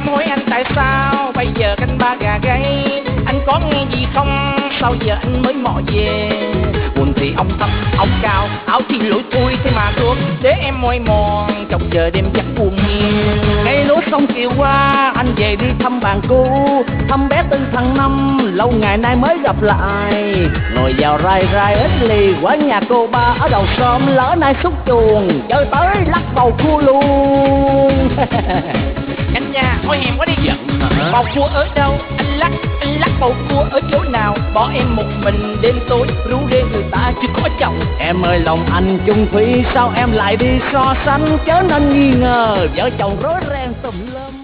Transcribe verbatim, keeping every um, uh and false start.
hỏi anh tại sao bây giờ canh ba gà gáy, anh có nghe gì không, sao giờ anh mới mò về. Quần thì ông thấp ông cao, áo thì lỗi thui thế mà được để em môi mòn trong giờ đêm chắc buồn nghiêng. Ngày lúa xong chiều qua anh về đi thăm bạn cũ, thăm bé Tư thằng Năm lâu ngày nay mới gặp lại. Ngồi vào rai rai ít lì quán nhà cô ba ở đầu xóm, lỡ nay xúc chuồng chơi tới lắc bầu cua luôn. Anh nha, thôi hèn quá đi giận. Bầu cua ở đâu? Anh lắc, anh lắc bầu cua ở chỗ nào? Bỏ em một mình đêm tối, rú rê người ta chưa có chồng. Em ơi lòng anh chung thủy, sao em lại đi so sánh, chớ nên nghi ngờ vợ chồng rối ren tùm lum.